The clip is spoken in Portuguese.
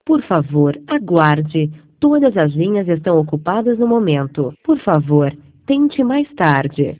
Por favor, aguarde. Todas as linhas estão ocupadas no momento. Por favor, tente mais tarde.